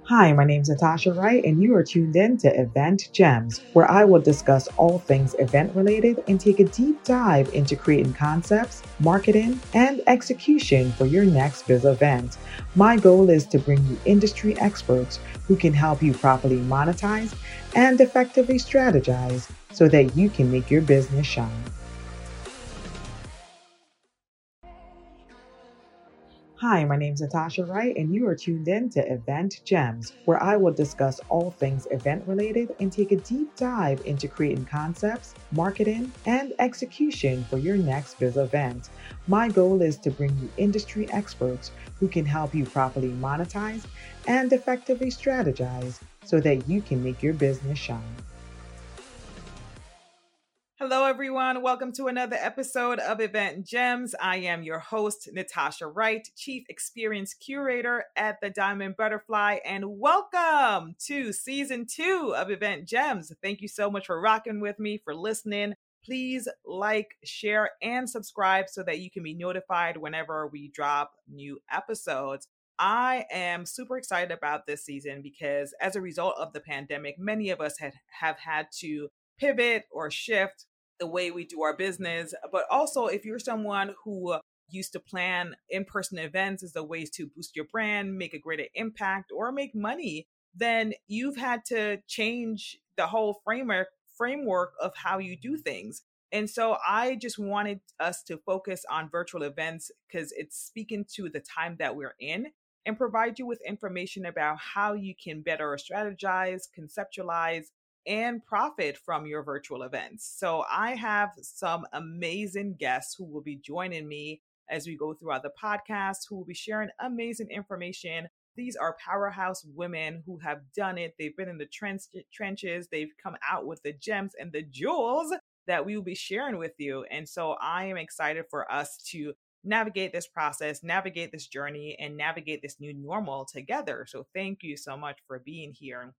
Hi, my name's Natasha Wright, and you are tuned in to Event Gems, where I will discuss all things event related and take a deep dive into creating concepts, marketing, and execution for your next biz event. My goal is to bring you industry experts who can help you properly monetize and effectively strategize so that you can make your business shine. Hi, my name's Natasha Wright, and you are tuned in to Event Gems, where I will discuss all things event related and take a deep dive into creating concepts, marketing, and execution for your next biz event. My goal is to bring you industry experts who can help you properly monetize and effectively strategize so that you can make your business shine. Hello, everyone. Welcome to another episode of Event Gems. I am your host, Natasha Wright, Chief Experience Curator at the Diamond Butterfly, and welcome to Season 2 of Event Gems. Thank you so much for rocking with me, for listening. Please like, share, and subscribe so that you can be notified whenever we drop new episodes. I am super excited about this season because as a result of the pandemic, many of us have had to pivot or shift the way we do our business. But also, if you're someone who used to plan in-person events as a ways to boost your brand, make a greater impact, or make money, then you've had to change the whole framework of how you do things. And so I just wanted us to focus on virtual events because it's speaking to the time that we're in and provide you with information about how you can better strategize, conceptualize, and profit from your virtual events. So I have some amazing guests who will be joining me as we go throughout the podcast, who will be sharing amazing information. These are powerhouse women who have done it. They've been in the trenches. They've come out with the gems and the jewels that we will be sharing with you. And so I am excited for us to navigate this process, navigate this journey, and navigate this new normal together. So thank you so much for being here.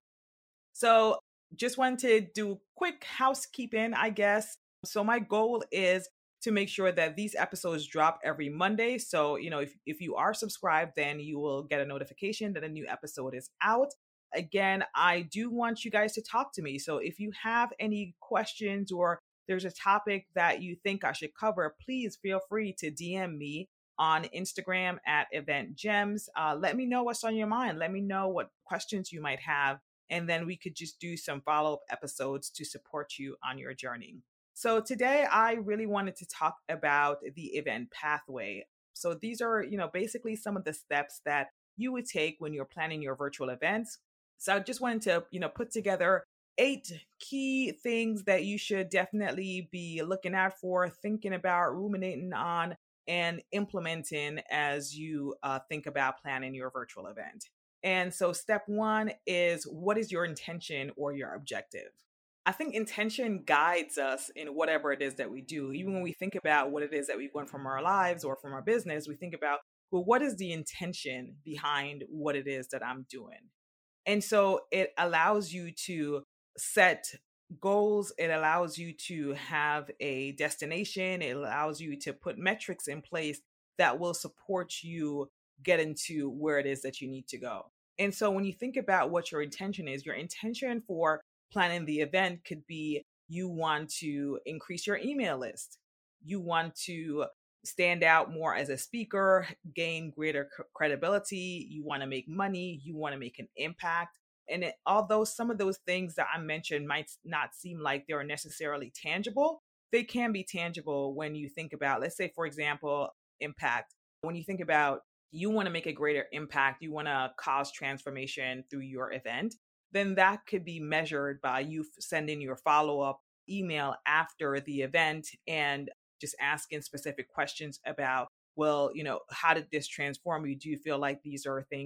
So just wanted to do quick housekeeping, I guess. So my goal is to make sure that these episodes drop every Monday. So, if you are subscribed, then you will get a notification that a new episode is out. Again, I do want you guys to talk to me. So if you have any questions or there's a topic that you think I should cover, please feel free to DM me on Instagram at Event Gems. Let me know what's on your mind. Let me know what questions you might have, and then we could just do some follow-up episodes to support you on your journey. So today I really wanted to talk about the event pathway. So these are, basically some of the steps that you would take when you're planning your virtual events. So I just wanted to, put together 8 key things that you should definitely be looking out for, thinking about, ruminating on, and implementing as you think about planning your virtual event. And so, step 1 is, what is your intention or your objective? I think intention guides us in whatever it is that we do. Even when we think about what it is that we want from our lives or from our business, we think about, well, what is the intention behind what it is that I'm doing? And so it allows you to set goals. It allows you to have a destination. It allows you to put metrics in place that will support you getting to where it is that you need to go. And so when you think about what your intention is, your intention for planning the event could be, you want to increase your email list. You want to stand out more as a speaker, gain greater credibility. You want to make money. You want to make an impact. And although some of those things that I mentioned might not seem like they're necessarily tangible, they can be tangible when you think about, let's say, for example, impact. When you think about, you want to make a greater impact, you want to cause transformation through your event, then that could be measured by you sending your follow-up email after the event and just asking specific questions about, well, how did this transform you? Do you feel like these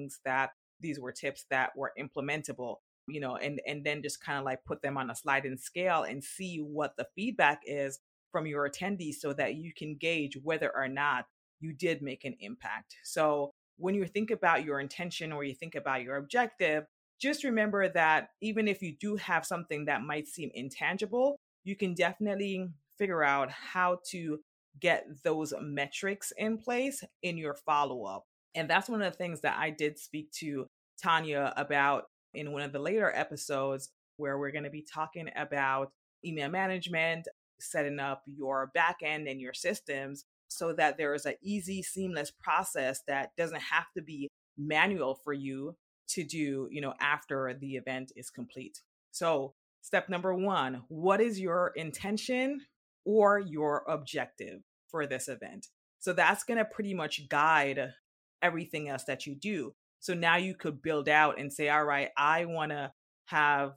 were tips that were implementable? And then just kind of like put them on a sliding scale and see what the feedback is from your attendees so that you can gauge whether or not you did make an impact. So when you think about your intention or you think about your objective, just remember that even if you do have something that might seem intangible, you can definitely figure out how to get those metrics in place in your follow-up. And that's one of the things that I did speak to Tanya about in one of the later episodes, where we're going to be talking about email management, setting up your backend and your systems so that there is an easy, seamless process that doesn't have to be manual for you to do, after the event is complete. So, step number one, what is your intention or your objective for this event? So that's going to pretty much guide everything else that you do. So now you could build out and say, all right, I want to have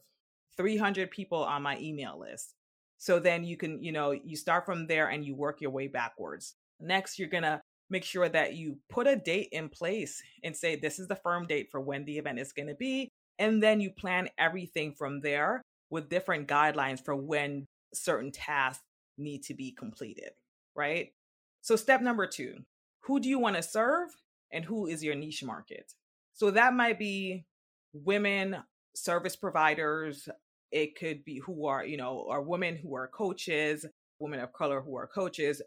300 people on my email list. So then you can, you start from there and you work your way backwards. Next, you're going to make sure that you put a date in place and say, this is the firm date for when the event is going to be. And then you plan everything from there with different guidelines for when certain tasks need to be completed, right? So step number two, who do you want to serve and who is your niche market? So that might be women service providers. It could be who are, or women who are coaches, women of color who are coaches,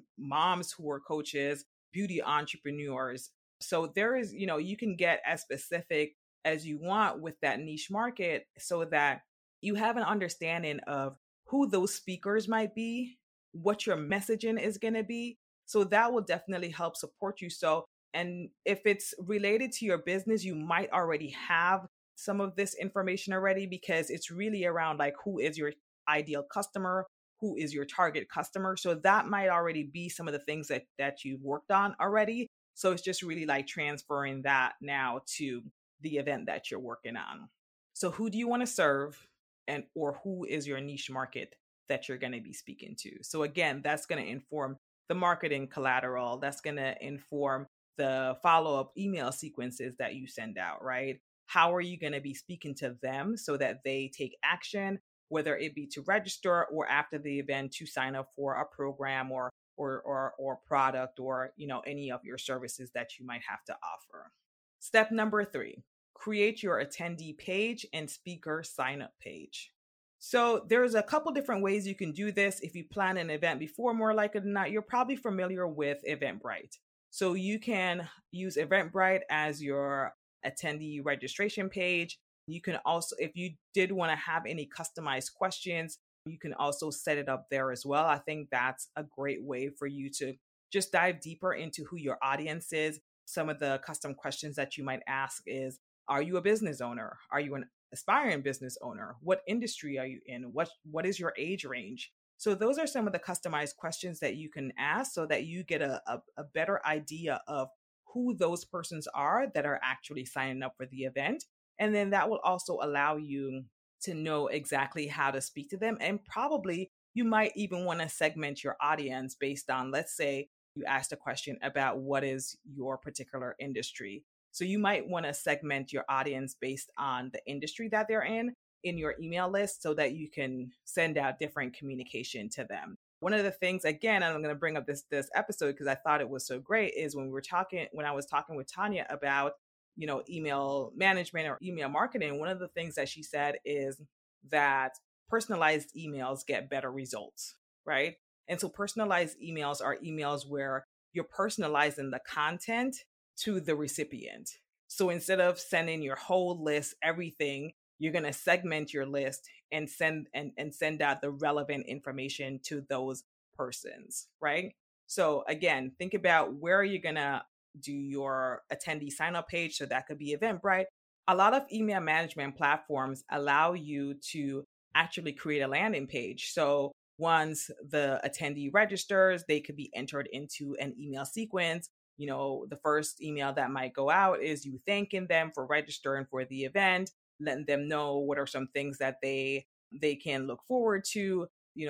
moms who are coaches, beauty entrepreneurs. So there is, you can get as specific as you want with that niche market so that you have an understanding of who those speakers might be, what your messaging is going to be. So that will definitely help support you. So, and if it's related to your business, you might already have some of this information already, because it's really around like, who is your ideal customer? Who is your target customer? So that might already be some of the things that you've worked on already. So it's just really like transferring that now to the event that you're working on. So who do you want to serve, and or who is your niche market that you're going to be speaking to? So again, that's going to inform the marketing collateral. That's going to inform the follow-up email sequences that you send out, right? How are you going to be speaking to them so that they take action, whether it be to register or after the event to sign up for a program or product, or any of your services that you might have to offer. Step number three, create your attendee page and speaker sign up page. So there's a couple different ways you can do this. If you plan an event before, more likely than not, you're probably familiar with Eventbrite. So you can use Eventbrite as your attendee registration page. You can also, if you did want to have any customized questions, you can also set it up there as well. I think that's a great way for you to just dive deeper into who your audience is. Some of the custom questions that you might ask is, are you a business owner? Are you an aspiring business owner? What industry are you in? What is your age range? So those are some of the customized questions that you can ask so that you get a better idea of who those persons are that are actually signing up for the event. And then that will also allow you to know exactly how to speak to them. And probably you might even want to segment your audience based on, let's say you asked a question about what is your particular industry. So you might want to segment your audience based on the industry that they're in your email list so that you can send out different communication to them. One of the things, again, and I'm going to bring up this episode because I thought it was so great, is when I was talking with Tanya about, email management or email marketing, one of the things that she said is that personalized emails get better results, right? And so personalized emails are emails where you're personalizing the content to the recipient. So instead of sending your whole list, everything, you're going to segment your list and send out the relevant information to those persons, right? So again, think about where are you going to do your attendee sign up page. So that could be Eventbrite. A lot of email management platforms allow you to actually create a landing page. So once the attendee registers, they could be entered into an email sequence. The first email that might go out is you thanking them for registering for the event, letting them know what are some things that they can look forward to.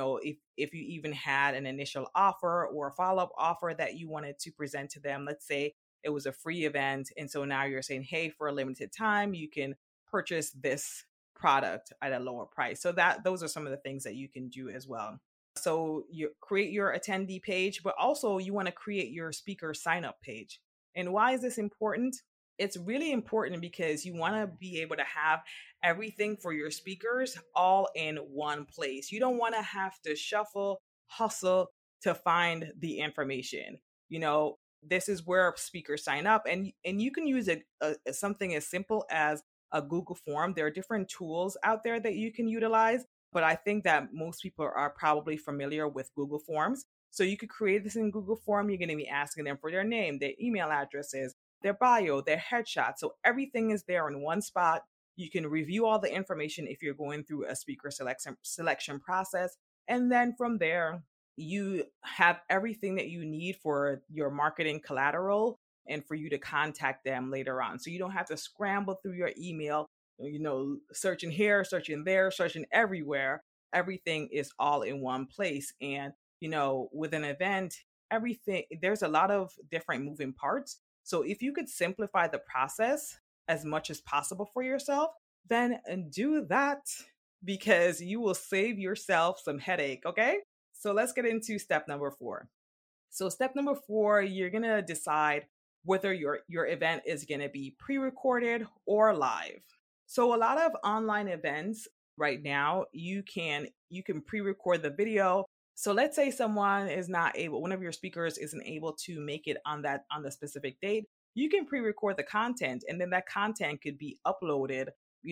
If you even had an initial offer or a follow-up offer that you wanted to present to them, let's say it was a free event. And so now you're saying, hey, for a limited time, you can purchase this product at a lower price. So those are some of the things that you can do as well. So you create your attendee page, but also you want to create your speaker sign up page. And why is this important? It's really important because you want to be able to have everything for your speakers all in one place. You don't want to have to hustle to find the information. this is where speakers sign up, and you can use something as simple as a Google form. There are different tools out there that you can utilize, but I think that most people are probably familiar with Google Forms. So you could create this in Google Form. You're going to be asking them for their name, their email addresses, their bio, their headshot. So everything is there in one spot. You can review all the information if you're going through a speaker selection process. And then from there, you have everything that you need for your marketing collateral and for you to contact them later on. So you don't have to scramble through your email, searching here, searching there, searching everywhere. Everything is all in one place. And, with an event, there's a lot of different moving parts. So if you could simplify the process as much as possible for yourself, then do that, because you will save yourself some headache. Okay. So let's get into step number 4. So step number 4, you're going to decide whether your event is going to be pre-recorded or live. So a lot of online events right now, you can pre-record the video. So let's say one of your speakers isn't able to make it on the specific date. You can pre-record the content, and then that content could be uploaded,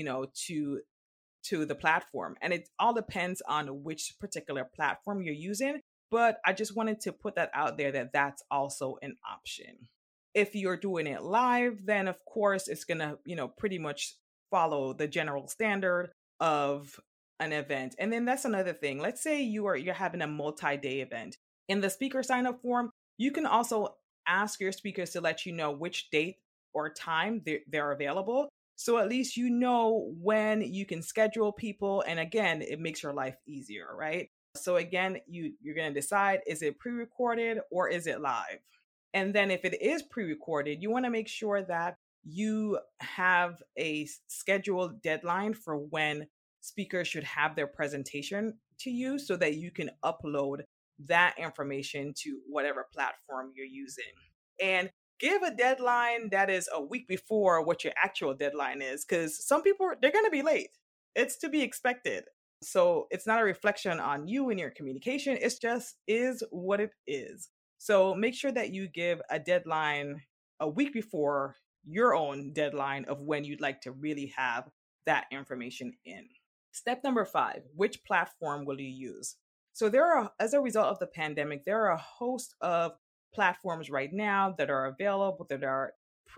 to the platform. And it all depends on which particular platform you're using. But I just wanted to put that out there that that's also an option. If you're doing it live, then of course it's going to, pretty much follow the general standard of an event. And then that's another thing. Let's say you're having a multi-day event. In the speaker sign up form, you can also ask your speakers to let you know which date or time they're available. So at least you know when you can schedule people. And again, it makes your life easier, right? So again, you're going to decide, is it pre-recorded or is it live? And then if it is pre-recorded, you want to make sure that you have a scheduled deadline for when speakers should have their presentation to you, so that you can upload that information to whatever platform you're using. And give a deadline that is a week before what your actual deadline is, because some people, they're going to be late. It's to be expected. So it's not a reflection on you and your communication. It's just is what it is. So make sure that you give a deadline a week before your own deadline of when you'd like to really have that information in. Step number 5, which platform will you use? So as a result of the pandemic, there are a host of platforms right now that are available that are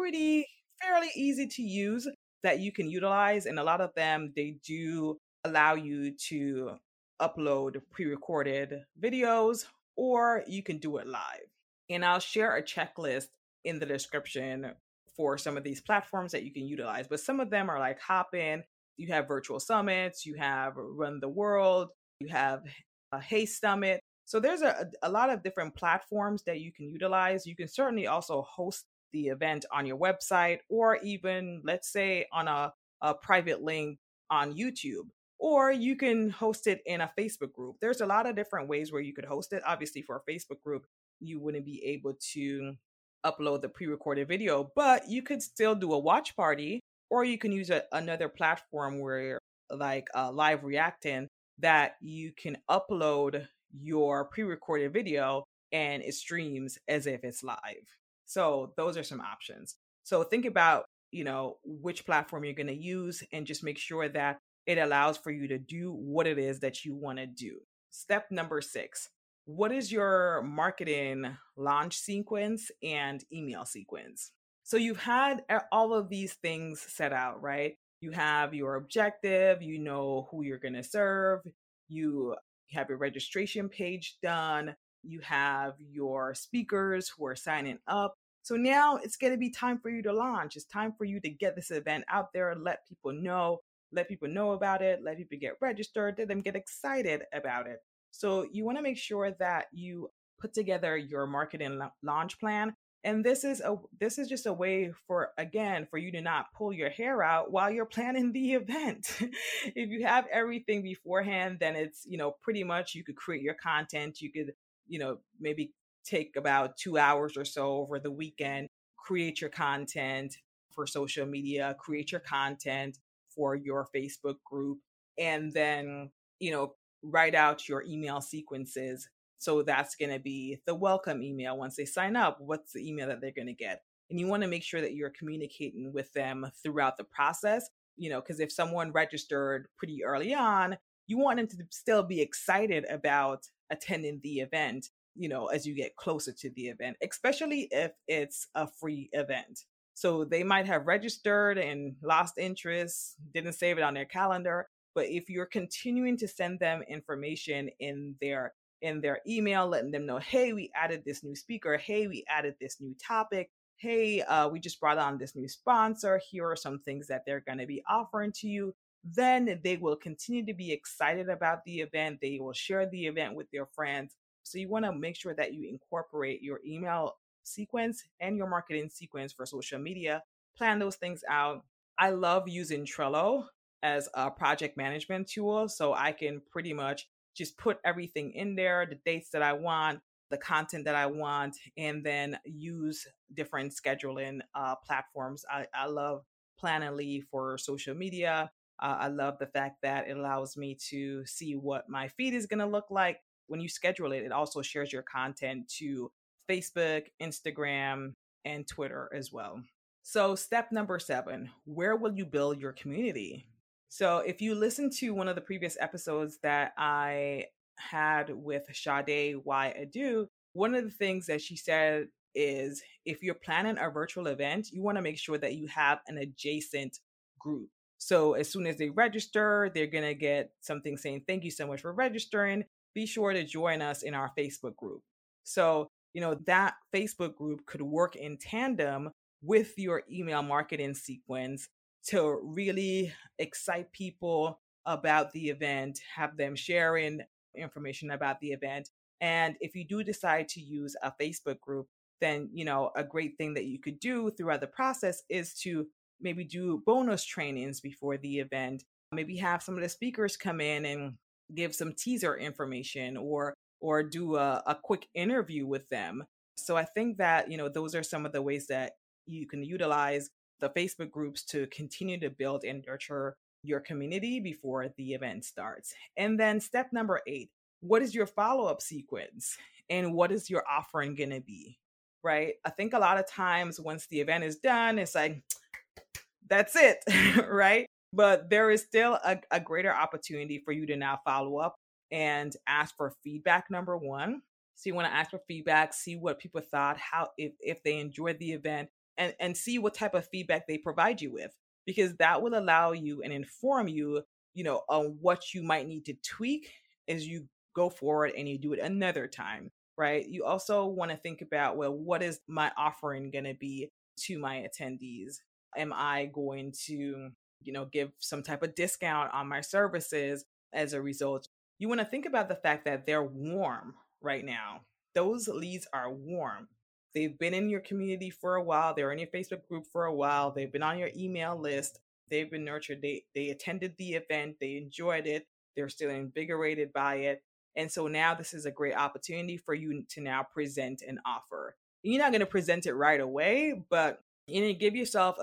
fairly easy to use that you can utilize. And a lot of them, they do allow you to upload pre-recorded videos, or you can do it live. And I'll share a checklist in the description for some of these platforms that you can utilize. But some of them are like Hopin, you have Virtual Summits, you have Run the World, you have Hey Summit. So there's a lot of different platforms that you can utilize. You can certainly also host the event on your website, or even, let's say, on a private link on YouTube, or you can host it in a Facebook group. There's a lot of different ways where you could host it. Obviously, for a Facebook group, you wouldn't be able to upload the pre-recorded video, but you could still do a watch party, or you can use another platform where, like Live Reacting, that you can upload your pre-recorded video and it streams as if it's live. So those are some options. So think about, which platform you're going to use, and just make sure that it allows for you to do what it is that you want to do. Step number 6, what is your marketing launch sequence and email sequence? So you've had all of these things set out, right? You have your objective, you know who you're going to serve, you have your registration page done, you have your speakers who are signing up. So now it's going to be time for you to launch. It's time for you to get this event out there, let people know about it, let people get registered, let them get excited about it. So you want to make sure that you put together your marketing launch plan. And this is just a way for you to not pull your hair out while you're planning the event. If you have everything beforehand, then it's, pretty much you could create your content. You could, maybe take about 2 hours or so over the weekend, create your content for social media, create your content for your Facebook group, and then, write out your email sequences So that's going to be the welcome email. Once they sign up, what's the email that they're going to get? And you want to make sure that you're communicating with them throughout the process, because if someone registered pretty early on, you want them to still be excited about attending the event, as you get closer to the event, especially if it's a free event. So they might have registered and lost interest, didn't save it on their calendar. But if you're continuing to send them information in their email, letting them know, hey, we added this new speaker, hey, we added this new topic, hey, we just brought on this new sponsor, here are some things that they're going to be offering to you, then they will continue to be excited about the event. They will share the event with their friends. So you want to make sure that you incorporate your email sequence and your marketing sequence for social media. Plan those things out. I love using Trello as a project management tool, so I can pretty much just put everything in there, the dates that I want, the content that I want, and then use different scheduling platforms. I love Planoly for social media. I love the fact that it allows me to see what my feed is going to look like. When you schedule it, it also shares your content to Facebook, Instagram, and Twitter as well. So step number 7, where will you build your community? So if you listen to one of the previous episodes that I had with Sade Why Ado, one of the things that she said is if you're planning a virtual event, you want to make sure that you have an adjacent group. So as soon as they register, they're going to get something saying, thank you so much for registering. Be sure to join us in our Facebook group. So, that Facebook group could work in tandem with your email marketing sequence to really excite people about the event, have them sharing information about the event. And if you do decide to use a Facebook group, then, a great thing that you could do throughout the process is to maybe do bonus trainings before the event, maybe have some of the speakers come in and give some teaser information or do a quick interview with them. So I think that, those are some of the ways that you can utilize the Facebook groups to continue to build and nurture your community before the event starts. And then step number 8, what is your follow-up sequence and what is your offering going to be, right? I think a lot of times once the event is done, it's like, that's it, right? But there is still a greater opportunity for you to now follow up and ask for feedback, number 1. So you want to ask for feedback, see what people thought, how if they enjoyed the event, and see what type of feedback they provide you with, because that will allow you and inform you, on what you might need to tweak as you go forward and you do it another time, right? You also want to think about, well, what is my offering going to be to my attendees? Am I going to, give some type of discount on my services as a result? You want to think about the fact that they're warm right now. Those leads are warm. They've been in your community for a while. They're in your Facebook group for a while. They've been on your email list. They've been nurtured. They attended the event. They enjoyed it. They're still invigorated by it. And so now this is a great opportunity for you to now present an offer. You're not going to present it right away, but give yourself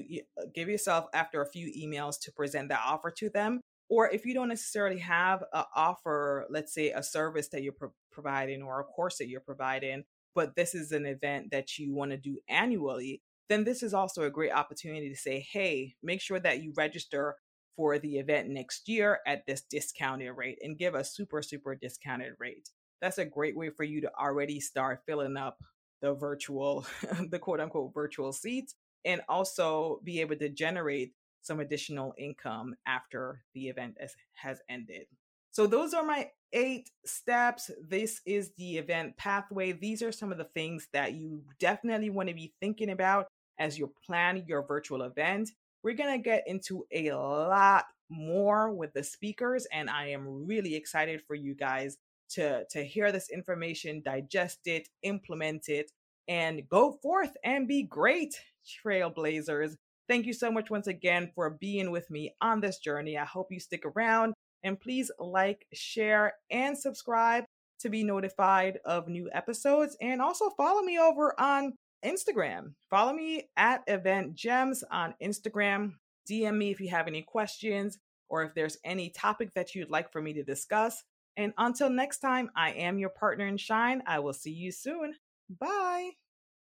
after a few emails to present that offer to them. Or if you don't necessarily have an offer, let's say a service that you're providing or a course that you're providing, but this is an event that you want to do annually, then this is also a great opportunity to say, hey, make sure that you register for the event next year at this discounted rate and give a super, super discounted rate. That's a great way for you to already start filling up the the quote unquote virtual seats, and also be able to generate some additional income after the event has ended. So those are my 8 steps. This is the event pathway. These are some of the things that you definitely want to be thinking about as you're planning your virtual event. We're going to get into a lot more with the speakers, and I am really excited for you guys to hear this information, digest it, implement it, and go forth and be great trailblazers. Thank you so much once again for being with me on this journey. I hope you stick around, and please like, share, and subscribe to be notified of new episodes. And also follow me over on Instagram. Follow me at Event Gems on Instagram. DM me if you have any questions or if there's any topic that you'd like for me to discuss. And until next time, I am your partner in shine. I will see you soon. Bye.